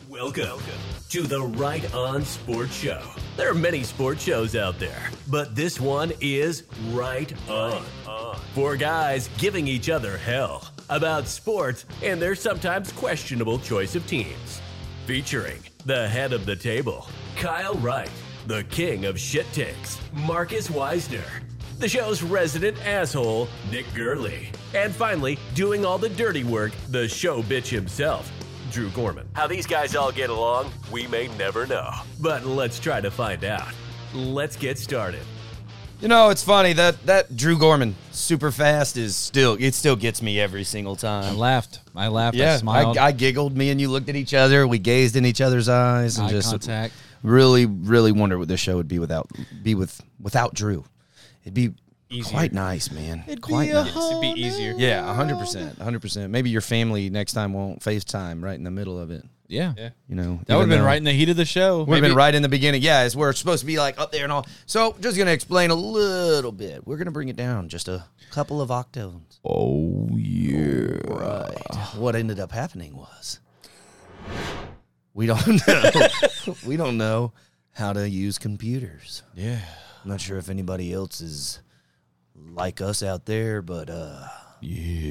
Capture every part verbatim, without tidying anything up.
Welcome to the Right On Sports Show. There are many sports shows out there, but this one is Right On. Four guys giving each other hell about sports and their sometimes questionable choice of teams. Featuring the head of the table, Kyle Wright, the king of shit takes, Marcus Weisner, the show's resident asshole, Nick Gurley, and finally, doing all the dirty work, the show bitch himself, Drew Gorman. How these guys all get along, we may never know. But let's try to find out. Let's get started. You know, it's funny that that Drew Gorman super fast is still it still gets me every single time. I laughed. I laughed. Yeah, I smiled. I, I giggled. Me and you looked at each other. We gazed in each other's eyes and Eye just contact. really, really wondered what this show would be without be with without Drew. It'd be Easier. quite nice, man. It'd quite be nice. a It'd be easier. Yeah, one hundred percent. one hundred percent. Maybe your family next time won't FaceTime right in the middle of it. Yeah. Yeah. You know, That would have even been though- right in the heat of the show. Would have Maybe- been right in the beginning. Yeah, it's where it's supposed to be like up there and all. So just going to explain a little bit. We're going to bring it down just a couple of octaves. Oh, yeah. Right. What ended up happening was we don't know. we don't know how to use computers. Yeah. I'm not sure if anybody else is like us out there, but uh Yeah.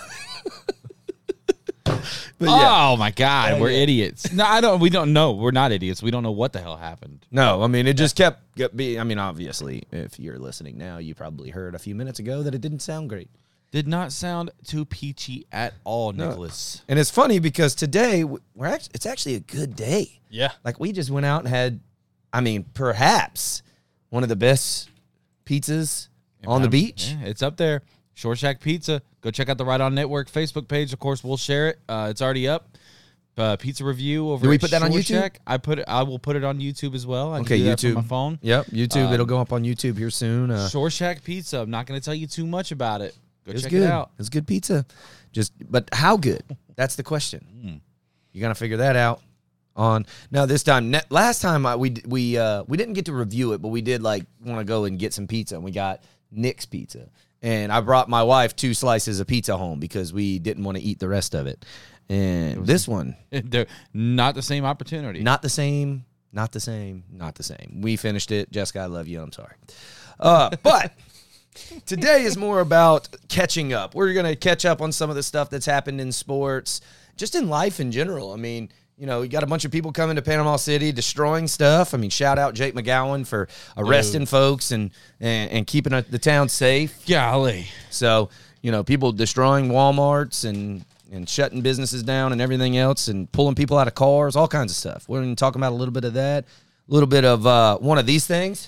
but yeah. Oh, my God. Yeah, We're yeah. idiots. No, I don't. We don't know. We're not idiots. We don't know what the hell happened. No, I mean it just kept, kept being I mean obviously if you're listening now, you probably heard a few minutes ago that it didn't sound great. Did not sound too peachy at all, Nicholas. And it's funny because today we're actually, it's actually a good day. Yeah. Like we just went out and had, I mean, perhaps one of the best pizzas on the beach. Yeah, it's up there. Shore Shack Pizza. Go check out the Right On Network Facebook page. Of course, we'll share it. Uh, it's already up. Uh, pizza review over. Do we at put that on Shore YouTube? Shack. I put it. I will put it on YouTube as well. I Okay, can do that YouTube. from my phone. Yep, YouTube. Um, It'll go up on YouTube here soon. Uh, Shore Shack Pizza. I'm not going to tell you too much about it. Go it's check good. it out. It's good pizza. Just, but how good? That's the question. Mm. You gotta figure that out. On now, this time, ne- last time I, we we uh, we didn't get to review it, but we did like want to go and get some pizza, and we got Nick's Pizza, and I brought my wife two slices of pizza home because we didn't want to eat the rest of it. And this one, They're not the same opportunity. not the same, not the same, not the same. We finished it. Jessica, I love you. I'm sorry, uh, but. Today is more about catching up. We're going to catch up on some of the stuff that's happened in sports, just in life in general. I mean, you know, you got a bunch of people coming to Panama City, destroying stuff. I mean, shout out Jake McGowan for arresting Dude. folks and, and, and keeping the town safe. Golly. So, you know, people destroying Walmarts and, and shutting businesses down and everything else and pulling people out of cars, all kinds of stuff. We're going to talk about a little bit of that, a little bit of uh, one of these things.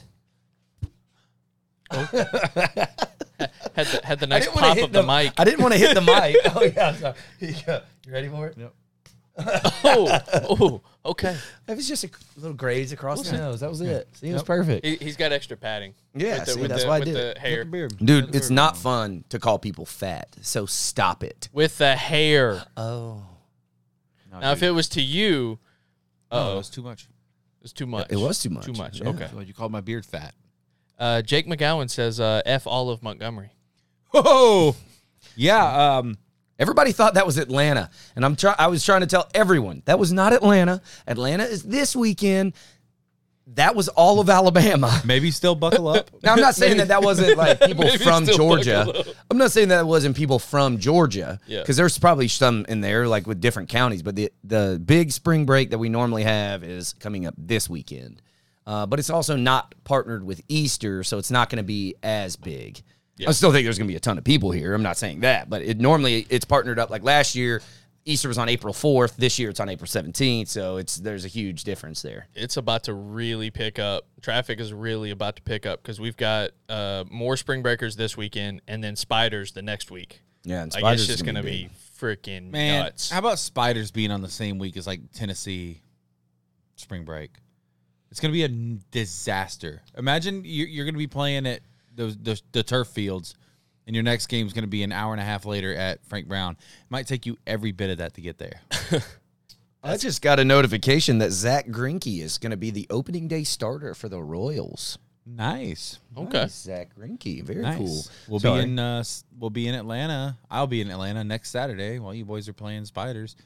Had the, had the nice didn't wanna pop hit of the, mic. I didn't want to hit the mic. Oh, yeah. I'm sorry. Here you go. You ready for it? Yep. oh, oh, okay. It was just a little graze across the nose. That was it. See, it was perfect. He, he's got extra padding. Yeah, with the, see, with that's the, why I with did the it. hair. Dude, it's not fun to call people fat, so stop it. With the hair. Oh. No, Now, if dude. it was to you, Oh, uh-oh, it was too much. it's too much. It was too much. Too much. Yeah. Okay. So you called my beard fat. Uh, Jake McGowan says, uh, F all of Montgomery. Oh, yeah. Um, Everybody thought that was Atlanta, and I'm try- I was trying to tell everyone that was not Atlanta. Atlanta is this weekend. That was all of Alabama. maybe still buckle up. Now, I'm not saying that that wasn't like people Maybe from still Georgia. buckle up. I'm not saying that wasn't people from Georgia. Yeah. Because there's probably some in there, like with different counties. But the, the big spring break that we normally have is coming up this weekend. Uh, but it's also not partnered with Easter, so it's not going to be as big. Yeah. I still think there's going to be a ton of people here. I'm not saying that. But it normally it's partnered up. Like last year, Easter was on April fourth. This year, it's on April seventeenth. So it's there's a huge difference there. It's about to really pick up. Traffic is really about to pick up because we've got uh, more spring breakers this weekend and then spiders the next week. Yeah, and Like, Spiders it's is just gonna going to be be freaking Man, nuts. how about Spiders being on the same week as like Tennessee spring break? It's going to be a n- disaster. Imagine you're, you're going to be playing at those the, the turf fields, and your next game is going to be an hour and a half later at Frank Brown. It might take you every bit of that to get there. I just got a notification that Zach Greinke is going to be the opening day starter for the Royals. Nice. Okay. Nice, Zach Greinke, very Nice. cool. We'll Sorry. be in. Uh, s- we'll be in Atlanta. I'll be in Atlanta next Saturday while you boys are playing Spiders.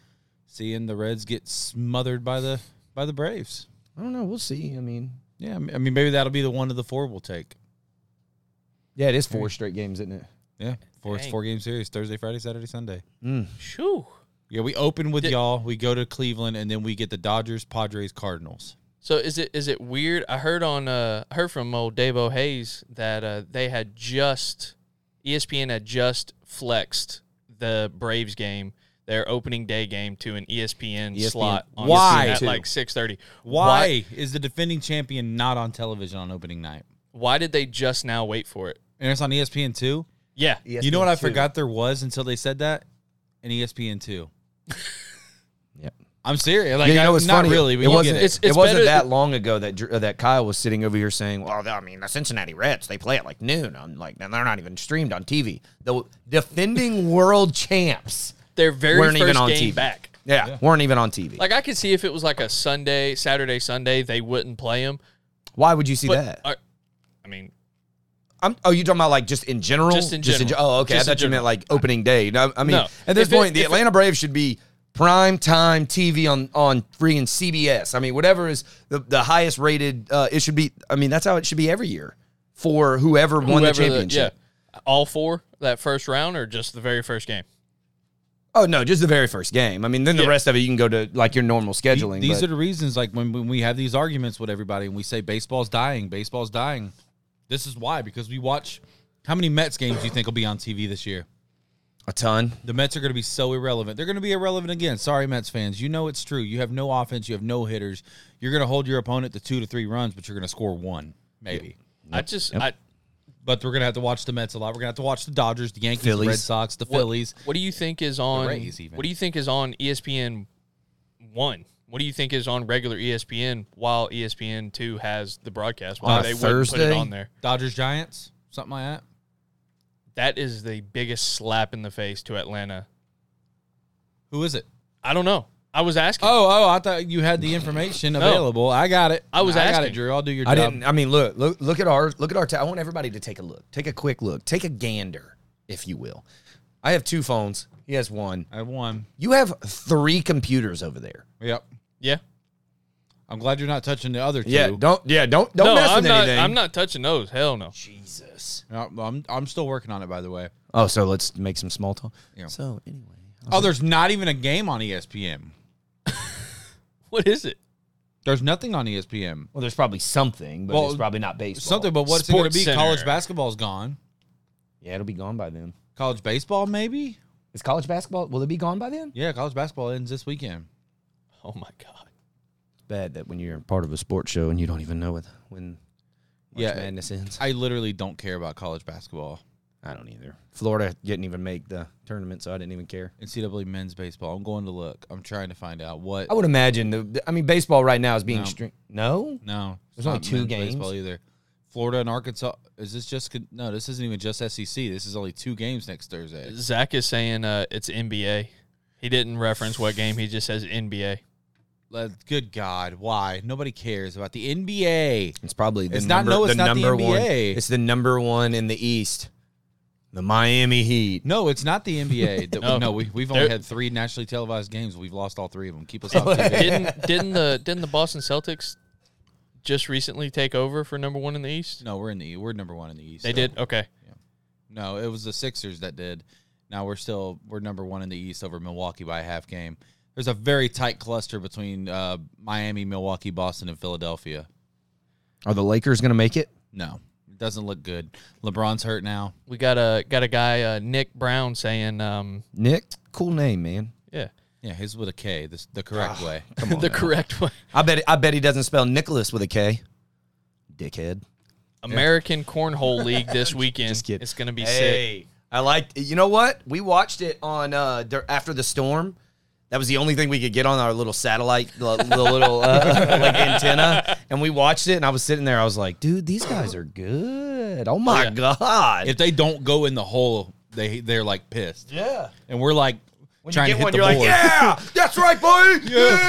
seeing the Reds get smothered by the by the Braves. I don't know. We'll see. I mean, Yeah, I mean, maybe that'll be the one of the four we'll take. yeah, it is four straight games, isn't it? Yeah, four Dang. four game series: Thursday, Friday, Saturday, Sunday. Shoo. Yeah, we open with Did- y'all. We go to Cleveland, and then we get the Dodgers, Padres, Cardinals. So is it is it weird? I heard on uh I heard from old Dave O'Hayes that uh, they had just E S P N had just flexed the Braves game, their opening day game, to an E S P N, E S P N slot on Why? at Two. like six thirty. Why is the defending champion not on television on opening night? Why did they just now wait for it? And it's on E S P N two? Yeah, You know what I E S P N two. forgot there was until they said that? An E S P N two. Yep. I'm serious. Like, Yeah, you know I, what's not funny? really, but it you wasn't. get it. It's- it's it wasn't better- that long ago that Dr- uh, that Kyle was sitting over here saying, "Well, I mean, the Cincinnati Reds they play at like noon. I'm like, and they're not even streamed on T V. The defending world champs their very weren't first even on game T V. back. Yeah, weren't even on T V. Like I could see if it was like a Sunday, Saturday, Sunday, they wouldn't play them. Why would you see But that? uh, I mean, I'm, oh, you talking about like just in general? Just in general. oh, okay. Just I in thought you meant general. like opening day. No, I mean, No. at this If it- point, the if it- Atlanta Braves should be prime time T V on on freaking C B S. I mean, whatever is the, the highest rated, uh, it should be. I mean, that's how it should be every year for whoever won the whoever championship. yeah, all four that first round or just the very first game. Oh no, just the very first game. I mean, then the Yeah. rest of it you can go to like your normal scheduling. These but- are the reasons, like, when, when we have these arguments with everybody and we say baseball's dying, baseball's dying. This is why, because we watch. How many Mets games do you think will be on T V this year? a ton. The Mets are going to be so irrelevant. They're going to be irrelevant again. Sorry, Mets fans. You know it's true. You have no offense. You have no hitters. You're going to hold your opponent to two to three runs, but you're going to score one, maybe. I just Yep. I But we're going to have to watch the Mets a lot. We're going to have to watch the Dodgers, the Yankees, Phillies. the Red Sox, the what, Phillies. What do you think is on Rays even. What do you think is on E S P N one? What do you think is on regular E S P N while E S P N two has the broadcast? Why On a they wouldn't put it Thursday? on there? Dodgers, Giants, something like that. That is the biggest slap in the face to Atlanta. Who is it? I don't know. I was asking. Oh, oh, I thought you had the information available. I got it. I was I got asking. it, Drew. I'll do your I job. didn't. I mean, look, look, look at our look at our. Ta- I want everybody to take a look. Take a quick look. Take a gander, if you will. I have two phones. He has one. I won. You have three computers over there. Yep. Yeah. I'm glad you're not touching the other two. Yeah, don't. Yeah, don't. Don't no, mess I'm with not. anything. I'm not touching those. Hell no. Jesus. No, I'm I'm still working on it, by the way. Oh, so let's make some small talk. Yeah. So anyway, Oh, there's not even a game on E S P N. What is it? There's nothing on E S P N. well, there's probably something, but Well, it's probably not baseball. Something, but what's it going to be? Sports College Center. basketball's gone. Yeah, it'll be gone by then. College baseball, maybe? Is college basketball? Will it be gone by then? Yeah, college basketball ends this weekend. Oh my god. It's bad that when you're part of a sports show and you don't even know it when March Yeah, Madness ends. I literally don't care about college basketball. I don't either. Florida didn't even make the tournament, so I didn't even care. N C double A men's baseball. I'm going to look. I'm trying to find out what. I would imagine. The, I mean, baseball right now is being No. string. No, No, it's There's only not two men's games? baseball either. Florida and Arkansas. Is this just no? This isn't even just S E C. This is only two games next Thursday. Zach is saying uh, it's N B A. He didn't reference what game. He just says N B A. Uh, Good God, why? Nobody cares about the N B A. it's probably the It's not- number, no, it's the not the number N B A. one. It's the number one in the East, the Miami Heat. No, it's not the N B A. That- No. no, we, we've only They're- had three nationally televised games. We've lost all three of them. Keep us off T V. Didn't didn't the didn't the Boston Celtics just recently take over for number one in the East? No, we're in the we're number one in the East. They so- did. Okay. No, it was the Sixers that did. Now we're still we're number one in the East over Milwaukee by a half game. There's a very tight cluster between uh, Miami, Milwaukee, Boston, and Philadelphia. Are the Lakers going to make it? No, it doesn't look good. LeBron's hurt now. We got a got a guy uh, Nick Brown saying, um, Nick, cool name, man. yeah, Yeah, his with a K, this, the correct way. Come on, the now. correct way. I bet. I bet he doesn't spell Nicholas with a K. Dickhead. American Cornhole League this weekend. Just kidding. It's gonna be sick. Hey, I like. You know what? We watched it on uh dur- after the storm. That was the only thing we could get on our little satellite, the, the little uh, like antenna, and we watched it. And I was sitting there. I was like, dude, these guys are good. Oh my yeah. god. If they don't go in the hole, they they're like pissed. yeah. And we're like When trying you to get hit one, the you're board. like, yeah, that's right, boy.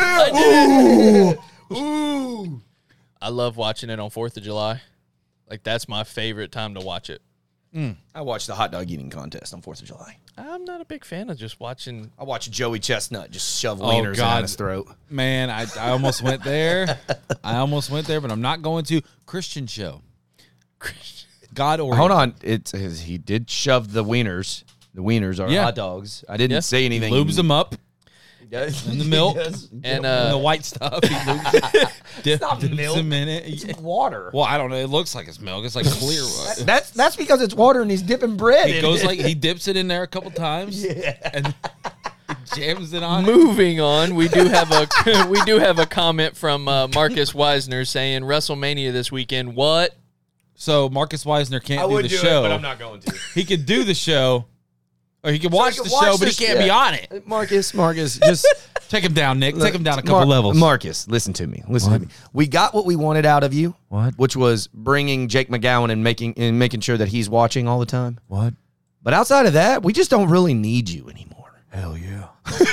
Yeah. Ooh. Ooh. I love watching it on Fourth of July. Like that's my favorite time to watch it. I watched the hot dog eating contest on fourth of July. I'm not a big fan of just watching. I watched Joey Chestnut just shove Oh, wieners God. down his throat. Man, I, I almost went there. I almost went there, but I'm not going to. Christian show. God or Hold on. It's, it's he did shove the wieners. The wieners are Yeah. hot dogs. I didn't Yeah. say anything. lubes them up Does. in the milk And and uh, the white stuff. He lubes it. Dip, not dips milk. them in it. Water. Well, I don't know. It looks like it's milk. It's like clear. That's that's because it's water and he's dipping bread. He in goes it. like he dips it in there a couple times. Yeah, and jams it on. moving on, we do have a we do have a comment from uh, Marcus Wisner saying WrestleMania this weekend. What? So Marcus Wisner can't I do would the do show. it, but I'm not going to. He could do the show, or he could watch could the watch show, but this- he can't be yeah. on it. Marcus, Marcus, just Take him down, Nick. Take him down a couple Mar- levels. Marcus, listen to me. Listen to me. We got what we wanted out of you. What? Which was bringing Jake McGowan and making and making sure that he's watching all the time. What? But outside of that, we just don't really need you anymore. Hell yeah.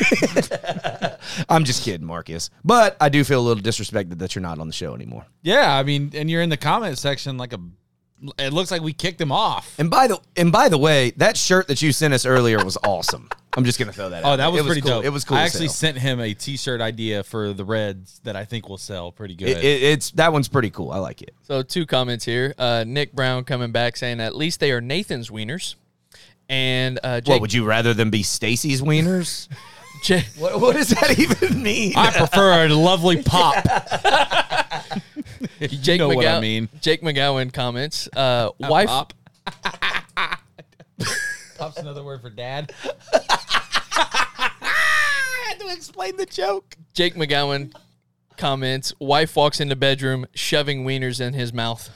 I'm just kidding, Marcus. But I do feel a little disrespected that you're not on the show anymore. Yeah, I mean, and you're in the comment section like a. It looks like we kicked him off. And by the and by the way, that shirt that you sent us earlier was awesome. I'm just gonna throw that out. Oh, that was It pretty cool. dope. It was cool. I as actually hell. sent him a T-shirt idea for the Reds that I think will sell pretty good. It, it, it's that one's pretty cool. I like it. So two comments here. Uh, Nick Brown coming back saying at least they are Nathan's wieners. And uh, Jake, What would you rather than be Stacy's wieners? Ja- what, what does that even mean? I prefer a lovely pop. Jake you know McGowan, what I mean. Jake McGowan comments. Uh, wife. Pop. Pop's another word for dad. I had to explain the joke. Jake McGowan comments. Wife walks in the bedroom shoving wieners in his mouth.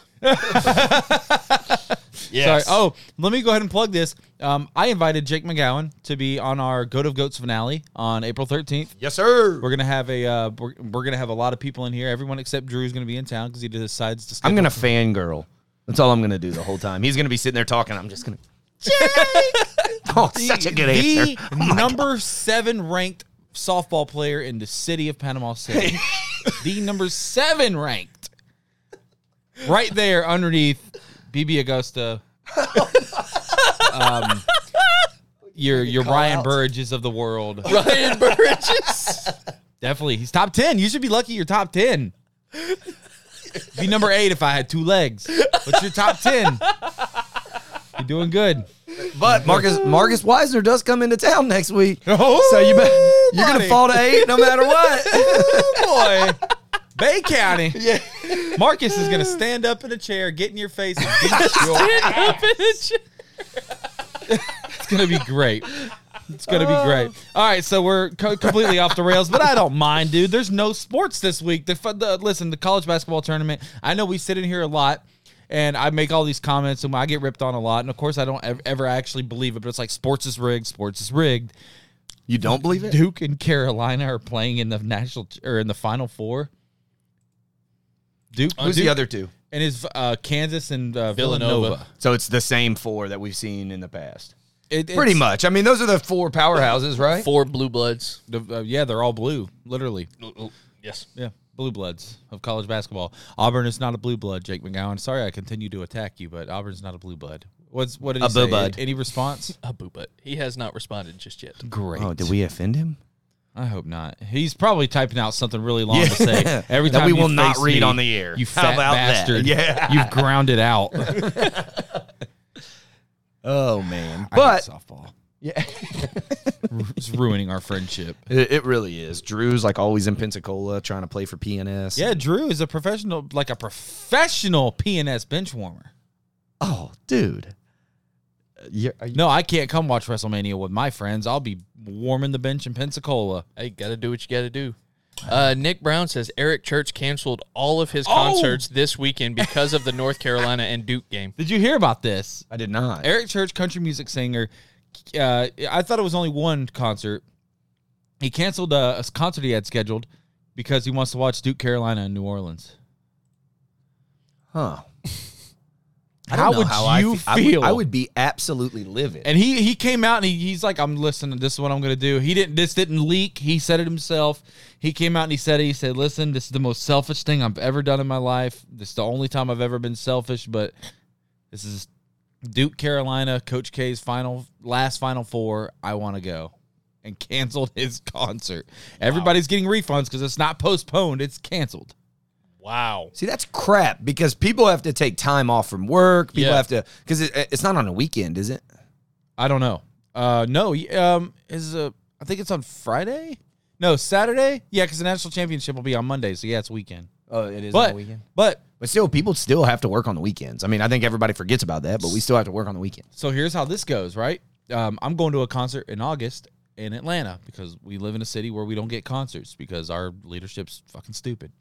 Sorry. Oh, let me go ahead and plug this. Um, I invited Jake McGowan to be on our Goat of Goats finale on April thirteenth. Yes, sir. We're gonna have a uh, we're, we're gonna have a lot of people in here. Everyone except Drew is gonna be in town because he decides to. I'm schedule- gonna fangirl. That's all I'm gonna do the whole time. He's gonna be sitting there talking. I'm just gonna. Oh, such a good the answer. Oh my number seven ranked softball player in the city of Panama City. The number seven ranked, right there underneath B B Augusta. um, your your Ryan out. Burridges of the world. Ryan Burgess. Definitely, he's top ten. You should be lucky you're top ten. Be number eight if I had two legs, but you're top ten. You're doing good. But Marcus Marcus Wisner does come into town next week. Oh, So you bet, you're buddy. gonna fall to eight no matter what. Oh boy. Bay County. Yeah. Marcus is gonna stand up in a chair, get in your face, and beat your ass. It's gonna be great. It's gonna be great. All right, so we're co- completely off the rails, but I don't mind, dude. There's no sports this week. The, fu- the listen, the college basketball tournament. I know we sit in here a lot, and I make all these comments, and I get ripped on a lot. And of course, I don't ever, ever actually believe it. But it's like sports is rigged. Sports is rigged. You don't believe it? Duke and Carolina are playing in the national or in the Final Four. Duke, Who's Duke the other two? and is uh, Kansas and uh, Villanova. Villanova. So it's the same four that we've seen in the past. It, it's- Pretty much. I mean, those are the four powerhouses, right? Four blue bloods. the- uh, yeah, they're all blue, literally. Yes. Yeah, blue bloods of college basketball. Auburn is not a blue blood, Jake McGowan. Sorry, I continue to attack you, but Auburn's not a blue blood. What's what did he A say? blue blood. Any response? A boo butt. He has not responded just yet. Great. Oh, did we offend him? I hope not. He's probably typing out something really long to Yeah. say every That time we you will not face read me, on the air. You How fat about that? bastard! Yeah. You've grounded out. Oh man. I But hate softball. yeah, It's ruining our friendship. it, it really is. Drew's like always in Pensacola trying to play for P N S. Yeah, Drew is a professional, like a professional P N S bench warmer. Oh, dude. Yeah. Are you, No, I can't come watch WrestleMania with my friends. I'll be warming the bench in Pensacola. Hey, gotta do what you gotta do. Uh, Nick Brown says Eric Church canceled all of his concerts this weekend because of the North Carolina and Duke game. Did you hear about this? I did not. Eric Church, country music singer. Uh, I thought it was only one concert. He canceled a, a concert he had scheduled because he wants to watch Duke, Carolina, in New Orleans. Huh. I How don't know would how I you fe- I would- feel? I would be absolutely livid. And he he came out and he, he's like, I'm listening. This is what I'm going to do. He didn't. This didn't leak. He said it himself. He came out and he said it. He said, "Listen, this is the most selfish thing I've ever done in my life. This is the only time I've ever been selfish. But this is Duke, Carolina, Coach K's final last Final Four. I want to go, and canceled his concert. Everybody's getting refunds because it's not postponed; it's canceled. Wow. See, that's crap because people have to take time off from work. People Yeah. have to because it, it's not on a weekend, is it? I don't know. Uh, no, um, is uh, I think it's on Friday. No, Saturday. Yeah, because the national championship will be on Monday. So yeah, it's weekend. Oh, it is But but But still, people still have to work on the weekends. I mean, I think everybody forgets about that, but we still have to work on the weekends. so here's how this goes, right? Um, I'm going to a concert in August in Atlanta because we live in a city where we don't get concerts because our leadership's fucking stupid.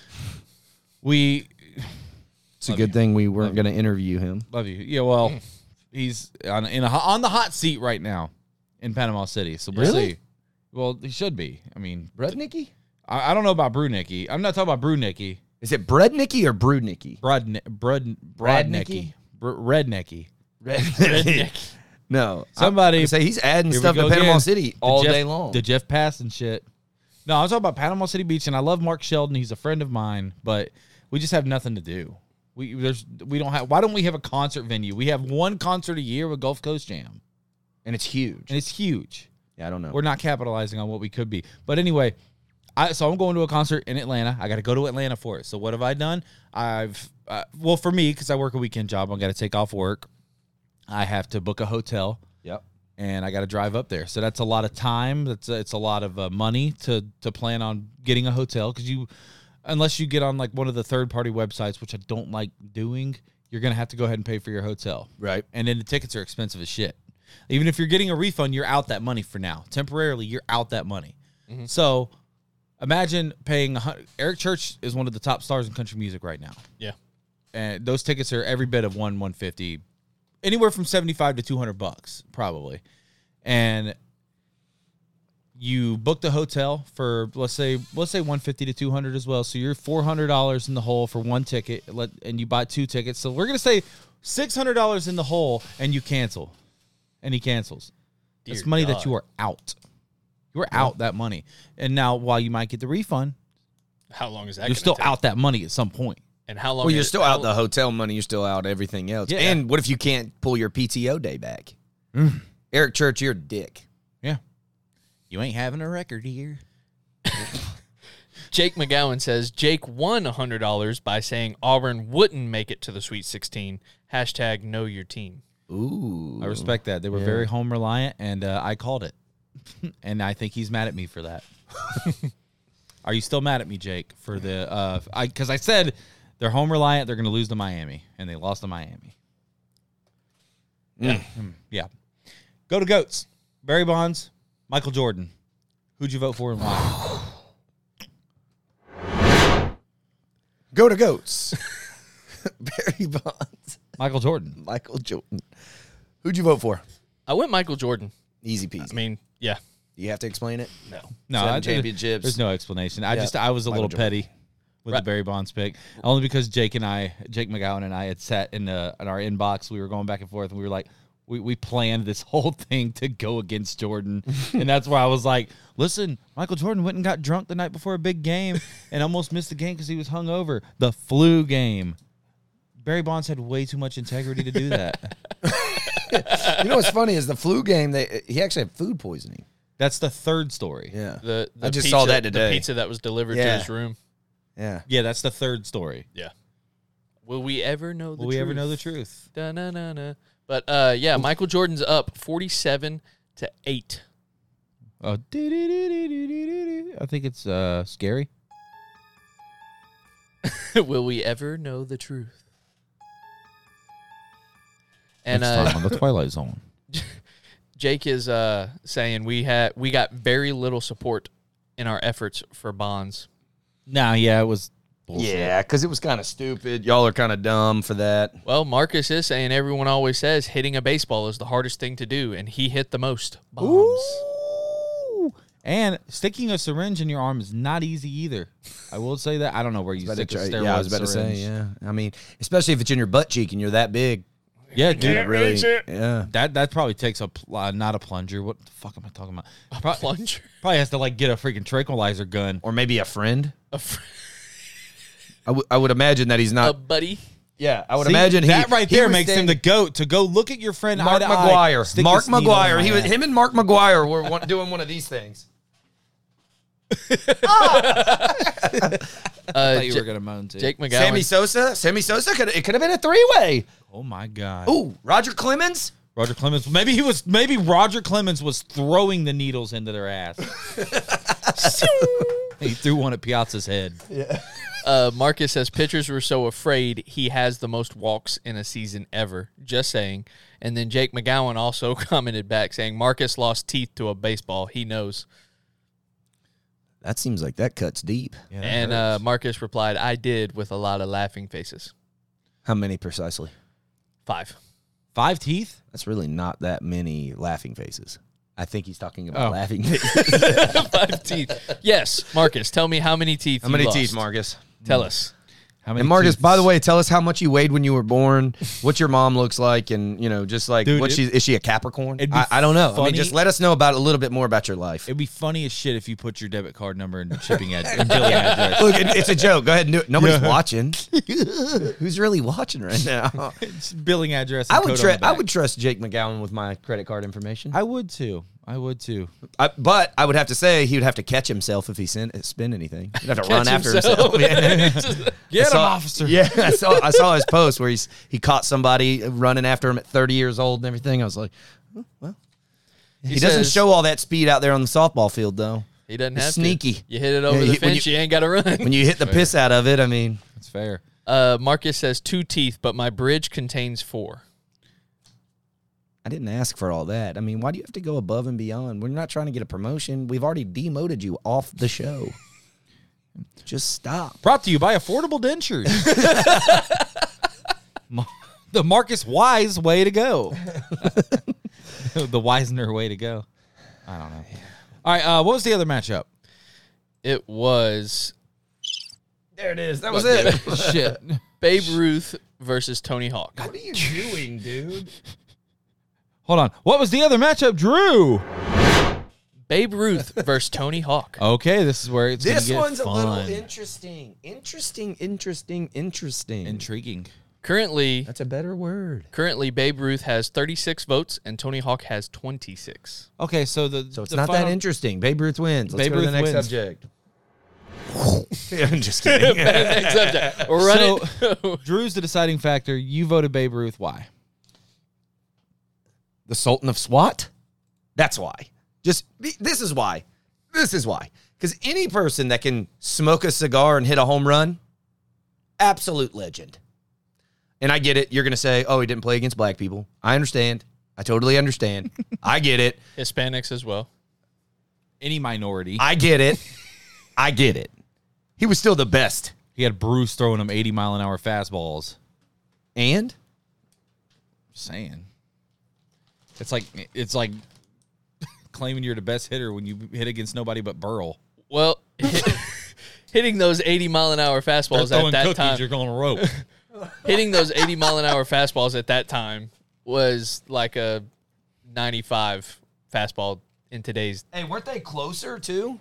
We It's a good thing we weren't going to interview him. love you. Yeah, well, he's on in a, on the hot seat right now in Panama City. So we'll Really? see. Well, he should be. I mean, Brudnicki? I, I don't know about Brewnicki. I'm not talking about Brewnicki. Is it Brudnicki or Brudnicki? Brud Brud Bradnicki? Bradnicki. Br- Rednecky. Redneck. No. Somebody- I, I say he's adding Here we stuff to go Panama again. City The all Jeff- day long. The Jeff Pass and shit. No, I'm talking about Panama City Beach, and I love Mark Sheldon. He's a friend of mine, but we just have nothing to do. We there's we don't have. Why don't we have a concert venue? We have one concert a year with Gulf Coast Jam, and it's huge. and it's huge. Yeah, I don't know. We're not capitalizing on what we could be. But anyway, I so I'm going to a concert in Atlanta. I got to go to Atlanta for it. So what have I done? I've uh, well for me because I work a weekend job. I got to take off work. I have to book a hotel. Yep. And I got to drive up there. So that's a lot of time. That's a, it's a lot of uh, money to to plan on getting a hotel because you, unless you get on like one of the third party websites, which I don't like doing, you're gonna have to go ahead and pay for your hotel. Right. And then the tickets are expensive as shit. Even if you're getting a refund, you're out that money for now. Temporarily, you're out that money. Mm-hmm. So imagine paying. a hun- Eric Church is one of the top stars in country music right now, Yeah. and those tickets are every bit of one one fifty. Anywhere from seventy-five to two hundred bucks, probably. And you book the hotel for, let's say, let's say one fifty to two hundred as well. So you're four hundred dollars in the hole for one ticket, let- and you buy two tickets. So we're going to say six hundred dollars in the hole, and you cancel. And he cancels. Dear That's money that God. you are out. You are out that money. And now, while you might get the refund, How long is that? you're gonna still take? out that money at some point. And how long? Well, you're is- still how- out the hotel money. You're still out everything else. Yeah. And what if you can't pull your P T O day back? Eric Church, you're a dick. Yeah. You ain't having a record here. Jake McGowan says Jake won one hundred dollars by saying Auburn wouldn't make it to the Sweet sixteen. Hashtag know your team. Ooh. I respect that. They were very home reliant, and uh, I called it. And I think he's mad at me for that. Are you still mad at me, Jake, for the uh I cuz I said they're home reliant, they're going to lose to Miami, and they lost to Miami. Yeah. Mm, yeah. Go to Goats. Barry Bonds, Michael Jordan. Who'd you vote for and why? Go to Goats. Barry Bonds. Michael Jordan. Michael Jordan. Who'd you vote for? I went Michael Jordan. Easy peasy. I mean, yeah. Do you have to explain it? No. No, Seven I, championships. There's no explanation. I Yeah, just I was a Michael little Jordan. petty with Right. the Barry Bonds pick, only because Jake and I, Jake McGowan and I, had sat in the in our inbox. We were going back and forth, and we were like, we we planned this whole thing to go against Jordan, and that's why I was like, listen, Michael Jordan went and got drunk the night before a big game and almost missed the game because he was hungover. The flu game. Barry Bonds had way too much integrity to do that. You know what's funny is the flu game, they he actually had food poisoning. That's the third story. Yeah. The, the I just pizza, saw that today. The pizza that was delivered to Yeah. his room. Yeah. Yeah, that's the third story. Yeah. Will we ever know the Will truth? we ever know the truth? Da-na-na-na. But uh, yeah, Michael Jordan's up forty-seven to eight. Oh, doo-doo-doo-doo-doo-doo-doo. I think it's uh, scary. Will we ever know the truth? And Next uh, time on the Twilight Zone. Jake is uh, saying we had we got very little support in our efforts for Bonds. Nah, yeah, it was bullshit. Yeah, because it was kind of stupid. Y'all are kind of dumb for that. Well, Marcus is saying everyone always says hitting a baseball is the hardest thing to do, and he hit the most bombs. Ooh. And sticking a syringe in your arm is not easy either. I will say that. I don't know where you About to stick a try- steroid yeah, I was about syringe. to say, yeah. I mean, especially if it's in your butt cheek and you're that big. Yeah, dude. It really, yeah. That that probably takes a pl- uh, not a plunger. What the fuck am I talking about? Pro- Plunger. Probably has to like get a freaking tranquilizer gun. Or maybe a friend. A, fr- I, w- I would imagine that he's a not. buddy. Yeah, I would See, imagine he, that right he there was makes him the standing- GOAT to go look at your friend Mark eye to eye, McGuire. stick Mark this needle in McGuire. my He was ass. him and Mark McGuire were one, doing one of these things. Uh, I thought you J- were gonna moan too. Jake McGowan. Sammy Sosa. Sammy Sosa could it could have been a three way. Oh my God. Ooh, Roger Clemens. Roger Clemens. Maybe he was. Maybe Roger Clemens was throwing the needles into their ass. He threw one at Piazza's head. Uh, Marcus says pitchers were so afraid he has the most walks in a season ever. Just saying. And then Jake McGowan also commented back saying Marcus lost teeth to a baseball. He knows. That seems like that cuts deep. Yeah, that And uh, hurts. Marcus replied, I did, with a lot of laughing faces. How many precisely? Five. Five teeth. That's really not that many laughing faces. I think he's talking about Oh. laughing faces. Five teeth. Yes, Marcus, tell me how many teeth How you many lost. teeth, Marcus? Tell us. How many? And Marcus, teeth? by the way, tell us how much you weighed when you were born, what your mom looks like, and you know, just like Dude, what it- she is she a Capricorn? it'd be I, I don't know. I funny- mean, just let us know about a little bit more about your life. It'd be funny as shit if you put your debit card number and shipping ad- and billing address. Look, it, it's a joke. Go ahead and do it. Nobody's Yeah. watching. Who's really watching right now? It's billing address. And I would code on trust. the I back. would trust Jake McGowan with my credit card information. I would too. I would too. I, but I would have to say he would have to catch himself if he sent, spend anything. He'd have to run Catch after himself. himself. Yeah. Get I saw- him, officer. Yeah, I saw. I saw his post where he's he caught somebody running after him at thirty years old and everything. I was like, oh, well, he, He doesn't says- show all that speed out there on the softball field though. He doesn't It's have sneaky. to. You hit it over Yeah, the you- when fence, you- you, ain't got to run. When you hit the piss out of it, I mean, That's fair. Uh, Marcus says two teeth, but my bridge contains four. I didn't ask for all that. I mean, why do you have to go above and beyond? We're not trying to get a promotion. We've already demoted you off the show. Just stop. Brought to you by Affordable Dentures. Ma- the Marcus Wise way to go. The Wisner way to go. I don't know. All right, uh, what was the other matchup? It was There it is. That was it. Shit. Babe Ruth versus Tony Hawk. What are you doing, dude? Hold on. What was the other matchup, Drew? Babe Ruth versus Tony Hawk. Okay, this is where it's This gonna get one's a little fun. interesting. Interesting, interesting, interesting. Intriguing. Currently, That's a better word. currently Babe Ruth has thirty-six votes and Tony Hawk has twenty-six. Okay, so the So it's the not final- that interesting. Babe Ruth wins. Let's Babe go to the Ruth next wins. subject. Yeah, I'm just kidding. Next subject. Run it. Drew's the deciding factor. You voted Babe Ruth. Why? The Sultan of SWAT? That's why. Just this is why. This is why. Because any person that can smoke a cigar and hit a home run, absolute legend. And I get it. You're going to say, oh, he didn't play against black people. I understand. I totally understand. I get it. Hispanics as well. Any minority. I get it. I get it. He was still the best. He had Bruce throwing him eighty mile an hour fastballs. And Just saying. It's like it's like claiming you're the best hitter when you hit against nobody but Burl. Well, hitting those eighty mile an hour fastballs They're at throwing that cookies, time. you're going to rope. Hitting those eighty mile an hour fastballs at that time was like a ninety-five fastball in today's. hey, weren't they closer too?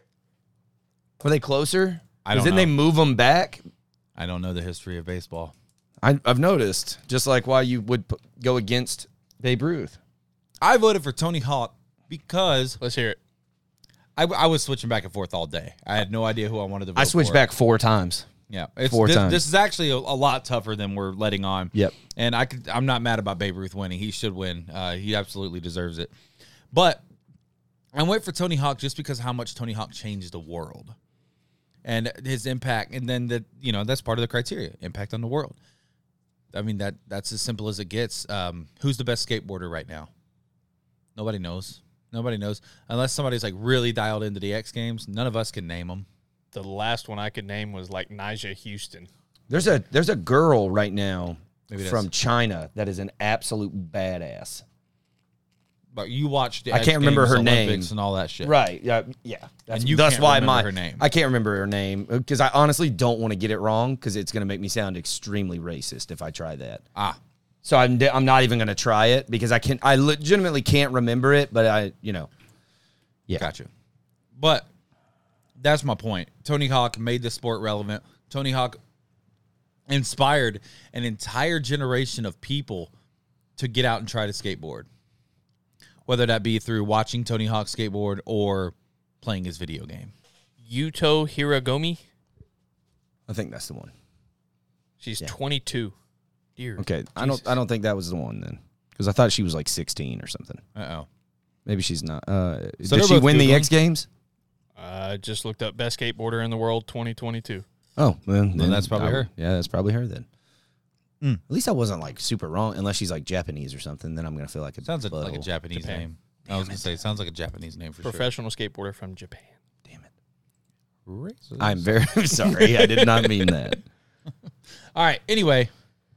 Were they closer? I 'Cause don't didn't they know. move them back? I don't know the history of baseball. I, I've noticed, just like why you would p- go against Babe Ruth. I voted for Tony Hawk because Let's hear it. I, I was switching back and forth all day. I had no idea who I wanted to vote I switched for. back four times. Yeah, it's, four this, times. this is actually a, a lot tougher than we're letting on. Yep. And I could, I'm not mad about Babe Ruth winning. He should win. Uh, he absolutely deserves it. But I went for Tony Hawk just because how much Tony Hawk changed the world and his impact. And then the you know that's part of the criteria, impact on the world. I mean that that's as simple as it gets. Um, who's the best skateboarder right now? Nobody knows. Nobody knows unless somebody's like really dialed into the X Games. None of us can name them. The last one I could name was like Nyjah Houston. There's a there's a girl right now Maybe that's- from China that is an absolute badass. But you watched the I X can't remember Games, her Olympics name. and all that shit. Right. Yeah. Yeah. That's, And you that's can't why remember my her name. I can't remember her name because I honestly don't want to get it wrong because it's going to make me sound extremely racist if I try that. Ah, So I'm I'm not even going to try it because I can I legitimately can't remember it. But I you know. Yeah. gotcha. But that's my point. Tony Hawk made the sport relevant. Tony Hawk inspired an entire generation of people to get out and try to skateboard, whether that be through watching Tony Hawk skateboard or playing his video game. Yuto Hiragomi. I think that's the one. She's Yeah. twenty-two. Dear Okay, I Jesus. don't. I don't think that was the one then, because I thought she was like sixteen or something. Uh-oh. Maybe she's not. Uh, So did they're she both win the Googling? X Games? I just looked up best skateboarder in the world twenty twenty-two. Oh, well, then that's probably I- her. Yeah, that's probably her then. Mm. At least I wasn't like super wrong, unless she's like Japanese or something. Then I'm gonna feel like it Sounds like, like a butthole. Japanese Japan. name. I was going to say, it sounds like a Japanese name for Professional skateboarder from Japan. Damn it! sure. I'm very sorry. I did not mean that. All right. Anyway.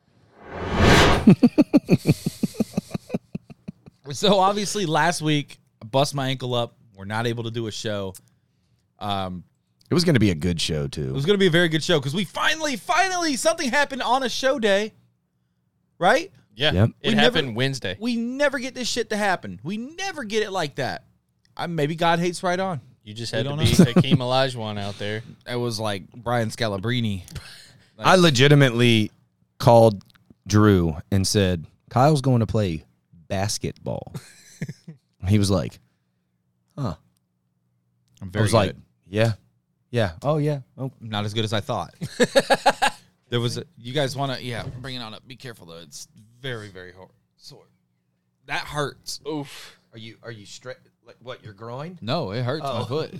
So obviously last week, I bust my ankle up. We're not able to do a show. Um, It was gonna be a good show it too. was going to be a very good show because we finally, finally, something happened on a show day, right? Yeah, Yep. it We happened never- Wednesday. We never get this shit to happen. We never get it like that. I, maybe God hates right on. You just We had to don't be know. Hakeem Olajuwon out there. It was like Brian Scalabrine. I legitimately called Drew and said, "Kyle's going to play basketball." He was like, "Huh." I'm I very was good. like, "Yeah, yeah, oh yeah, oh." Not as good as I thought. There was a, you guys want to, yeah, bring it on up. Be careful though. It's very, very hard. Sore. That hurts. Oof. Are you are you straight? Like what? Your groin? No, it hurts Oh. my foot.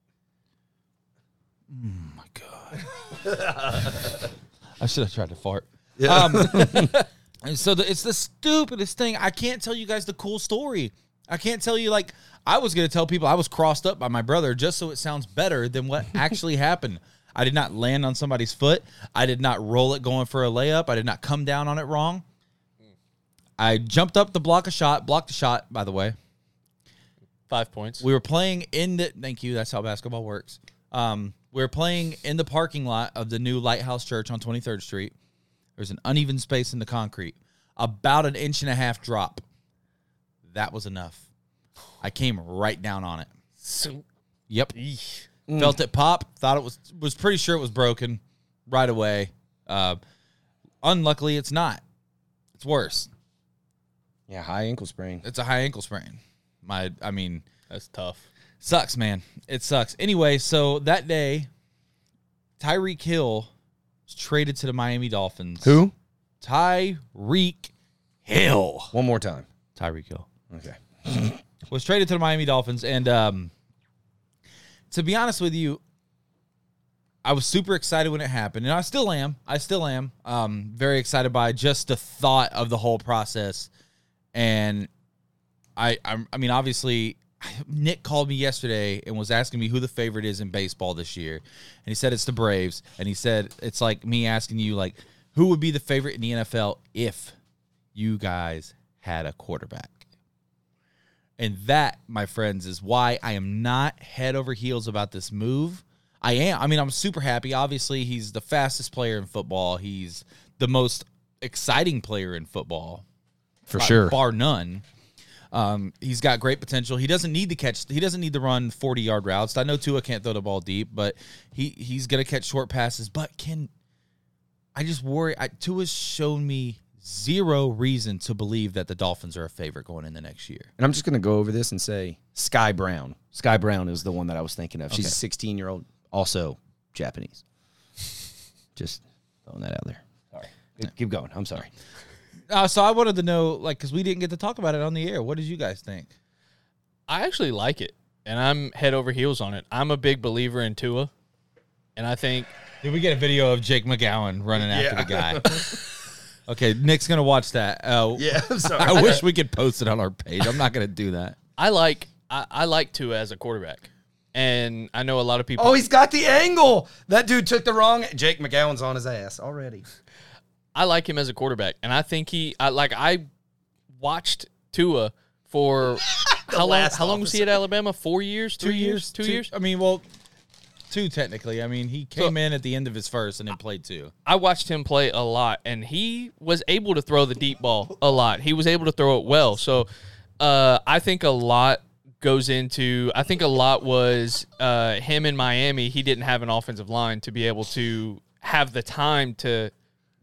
Oh my God. I should have tried to fart. Um, and so the, it's the stupidest thing. I can't tell you guys the cool story. I can't tell you, like, I was going to tell people I was crossed up by my brother just so it sounds better than what actually happened. I did not land on somebody's foot. I did not roll it going for a layup. I did not come down on it wrong. I jumped up to block a shot, blocked a shot, by the way. Five points. We were playing in the, thank you, that's how basketball works. Um, we were playing in the parking lot of the new Lighthouse Church on twenty-third Street. There's an uneven space in the concrete, about an inch and a half drop. That was enough. I came right down on it. So, Yep. eesh. Felt it pop. Thought it was was pretty sure it was broken right away. Uh, unluckily, it's not. It's worse. Yeah, high ankle sprain. It's a high ankle sprain. My, I mean, That's tough. sucks, man. It sucks. Anyway, so that day, Tyreek Hill was traded to the Miami Dolphins. Who? Tyreek Hill. One more time. Tyreek Hill. Okay. Was traded to the Miami Dolphins. And um, to be honest with you, I was super excited when it happened. And I still am. I still am. Um, very excited by just the thought of the whole process. And I, I'm, I mean, obviously, Nick called me yesterday and was asking me who the favorite is in baseball this year. And he said it's the Braves. And he said it's like me asking you, like, who would be the favorite in the N F L if you guys had a quarterback? And that, my friends, is why I am not head over heels about this move. I am. I mean, I'm super happy. Obviously, he's the fastest player in football. He's the most exciting player in football. For Bar- sure. Bar none. Um, he's got great potential. He doesn't need to catch. He doesn't need to run forty-yard routes. I know Tua can't throw the ball deep, but he he's gonna catch short passes. But can I just worry? I, Tua's shown me zero reason to believe that the Dolphins are a favorite going in the next year. And I'm just going to go over this and say Sky Brown. Sky Brown is the one that I was thinking of. She's Okay. a sixteen-year-old, also Japanese. Just throwing that out there. Sorry. Keep going. I'm sorry. Uh, so I wanted to know, like, because we didn't get to talk about it on the air. What did you guys think? I actually like it, and I'm head over heels on it. I'm a big believer in Tua, and I think Did we get a video of Jake McGowan running after the guy? Okay, Nick's gonna watch that. Uh, Yeah, I'm sorry. I wish we could post it on our page. I'm not gonna do that. I like I, I like Tua as a quarterback, and I know a lot of people. Oh, he's got the angle. That dude took the wrong. Jake McGowan's on his ass already. I like him as a quarterback, and I think he I like I watched Tua for how long? last How long was he at Alabama? Four years? Two, years? Two, years? I mean, well, two technically. I mean, he came in at the end of his first and then played two. I watched him play a lot, and he was able to throw the deep ball a lot. He was able to throw it well. So uh, I think a lot goes into – I think a lot was uh, him in Miami. He didn't have an offensive line to be able to have the time to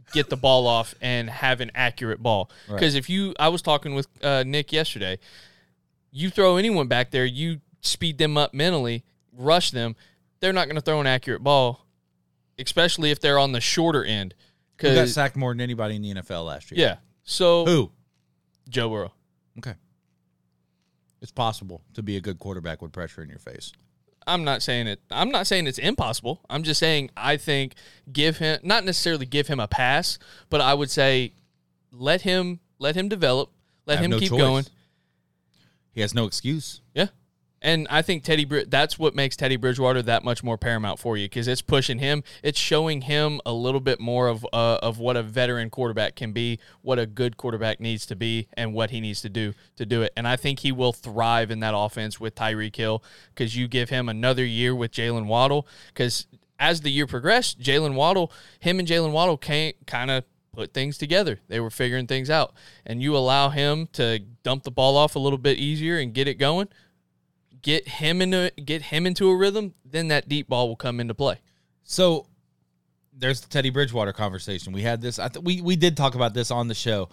get the ball off and have an accurate ball. Because Right. if you, I was talking with uh, Nick yesterday, you throw anyone back there, you speed them up mentally, rush them, they're not going to throw an accurate ball, especially if they're on the shorter end. Who got 'Cause- sacked more than anybody in the N F L last year? yeah. So Who? Joe Burrow. Okay. It's possible to be a good quarterback with pressure in your face. I'm not saying it. I'm not saying it's impossible. I'm just saying I think give him not necessarily give him a pass, but I would say let him let him develop, let Have him no keep choice. going. He has no excuse. Yeah. And I think Teddy Brid- that's what makes Teddy Bridgewater that much more paramount for you because it's pushing him. It's showing him a little bit more of uh, of what a veteran quarterback can be, what a good quarterback needs to be, and what he needs to do to do it. And I think he will thrive in that offense with Tyreek Hill because you give him another year with Jalen Waddle because as the year progressed, Jalen Waddle, him and Jalen Waddle can't kind of put things together. They were figuring things out. And you allow him to dump the ball off a little bit easier and get it going. Get him into get him into a rhythm, then that deep ball will come into play. So there's the Teddy Bridgewater conversation. We had this. I th- we we did talk about this on the show.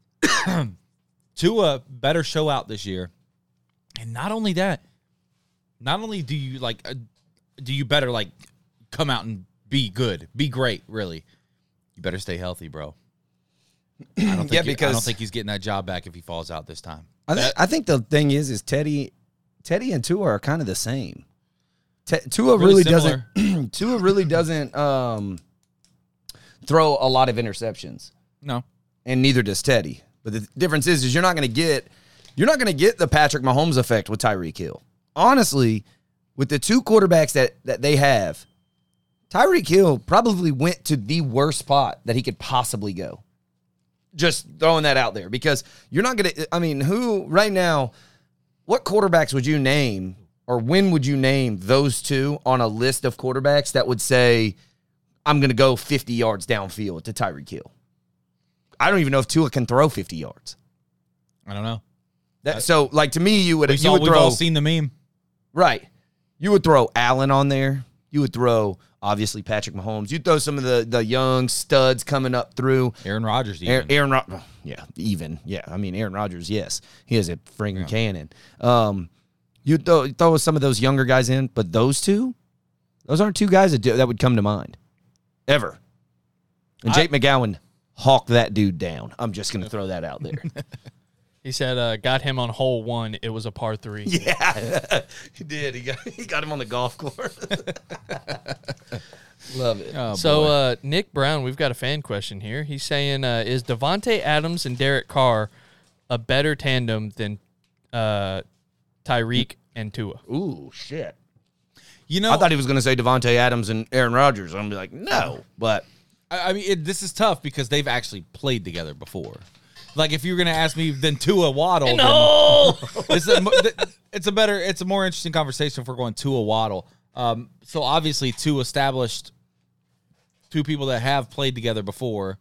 Tua better show out this year, and not only that, not only do you like, uh, do you better like come out and be good, be great. Really, you better stay healthy, bro. I don't think Yeah, he- I because- don't think he's getting that job back if he falls out this time. I, th- I think the thing is, is Teddy, Teddy and Tua are kind of the same. Te- Tua Really really doesn't. Tua really doesn't um, throw a lot of interceptions, No, and neither does Teddy. But the difference is, is you're not going to get, you're not going to get the Patrick Mahomes effect with Tyreek Hill. Honestly, with the two quarterbacks that that they have, Tyreek Hill probably went to the worst spot that he could possibly go. Just throwing that out there because you're not going to, I mean, who right now, what quarterbacks would you name or when would you name those two on a list of quarterbacks that would say, I'm going to go fifty yards downfield to Tyreek Hill? I don't even know if Tua can throw fifty yards. I don't know. That, so, like, to me, you would, We you saw, would we've throw, all seen the meme. right. You would throw Allen on there. You would throw, obviously, Patrick Mahomes. You'd throw some of the, the young studs coming up through. Aaron Rodgers. Even. Aaron, Aaron Rodgers, yeah, even, yeah. I mean, Aaron Rodgers, yes, he has a friggin' cannon. Um, you throw, throw some of those younger guys in, but those two, those aren't two guys that do, that would come to mind, ever. And Jake McGowan hawked that dude down. I'm just gonna throw that out there. He said, uh, got him on hole one. It was a par three. Yeah, he did. He got he got him on the golf course. Love it. Oh, So, boy. uh, Nick Brown, we've got a fan question here. He's saying, uh, is Devontae Adams and Derek Carr a better tandem than uh, Tyreek and Tua? Ooh, shit. you know, I thought he was gonna say Devontae Adams and Aaron Rodgers. I'm gonna be like, no, but. I I mean, it, this is tough because they've actually played together before. Like, if you're going to ask me, then Tua Waddle. No! Then it's, a, mo- th- it's a better, it's a more interesting conversation if we're going Tua Waddle. Um, so obviously, two established, two people that have played together before.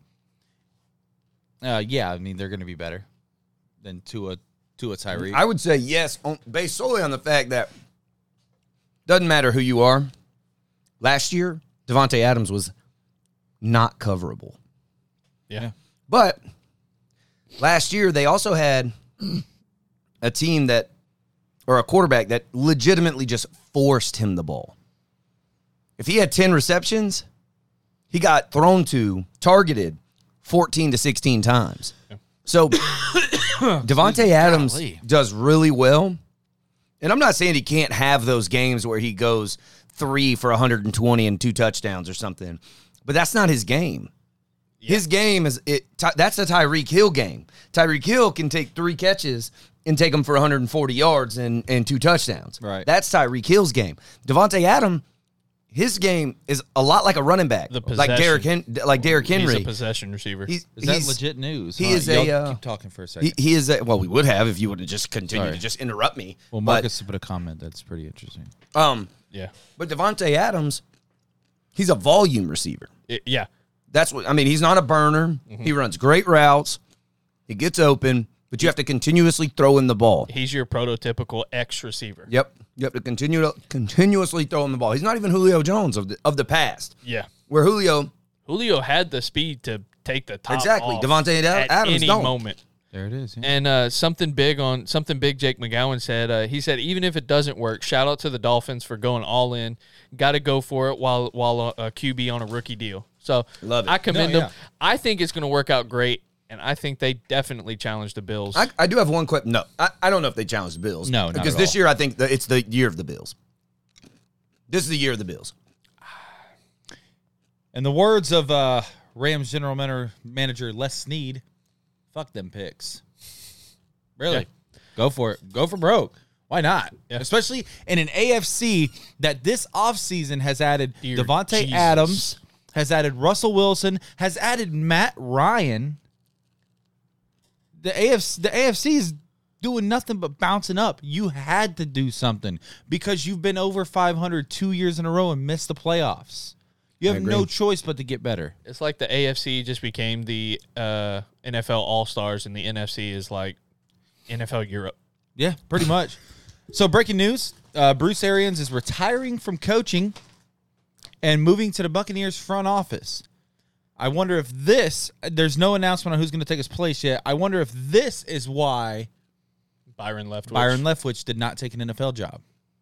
Uh, yeah, I mean, they're going to be better than Tua, Tua Tyreek. I would say yes, on, based solely on the fact that doesn't matter who you are. Last year, Devontae Adams was not coverable. Yeah. But last year, they also had a team that, or a quarterback that legitimately just forced him the ball. If he had ten receptions, he got thrown to, targeted fourteen to sixteen times. So Devontae Adams Golly. does really well. And I'm not saying he can't have those games where he goes three for one hundred twenty and two touchdowns or something, but that's not his game. His game is it. Ty, that's a Tyreek Hill game. Tyreek Hill can take three catches and take them for one hundred forty yards and, and two touchdowns. Right. That's Tyreek Hill's game. Devontae Adams, his game is a lot like a running back, The like Derrick Hen, like Derrick Henry. He's a possession receiver. He's, is that he's- legit news? he All right, is a, y'all uh, keep talking for a second. He, he is a, well, we would have if you would have just continued Sorry. to just interrupt me. well, But, Marcus put a comment that's pretty interesting. um, yeah. but Devontae Adams, he's a volume receiver. It- yeah. That's what I mean. He's not a burner. Mm-hmm. He runs great routes. He gets open, but you have to continuously throw in the ball. He's your prototypical X receiver. Yep, you have to continue to continuously throw in the ball. He's not even Julio Jones of the of the past, Yeah. where Julio, Julio had the speed to take the top Exactly. off Devontae at Adams any don't. moment. There it is. Yeah. And uh, something big on something big. Jake McGowan said. Uh, he said even if it doesn't work, shout out to the Dolphins for going all in. Got to go for it while while a, a Q B on a rookie deal. So Love it. I commend No, them. yeah. I think it's going to work out great, and I think they definitely challenge the Bills. I, I do have one quick. No, I, I don't know if they challenge the Bills. No, not because at this all. year I think that it's the year of the Bills. This is the year of the Bills. In the words of uh, Rams general manager, manager Les Snead, fuck them picks. Really. Yeah. Go for it. Go for broke. Why not? Yeah. Especially in an A F C that this offseason has added Dear Devontae Jesus. Adams, has added Russell Wilson, has added Matt Ryan. The A F C, the A F C is doing nothing but bouncing up. You had to do something because you've been over five hundred two years in a row and missed the playoffs. You have agree. no choice but to get better. It's like the A F C just became the uh, N F L All-Stars, and the N F C is like N F L Europe. Yeah, pretty much. So breaking news, uh, Bruce Arians is retiring from coaching and moving to the Buccaneers front office. I wonder if this, there's no announcement on who's going to take his place yet. I wonder if this is why Byron Leftwich. Byron Leftwich did not take an N F L job.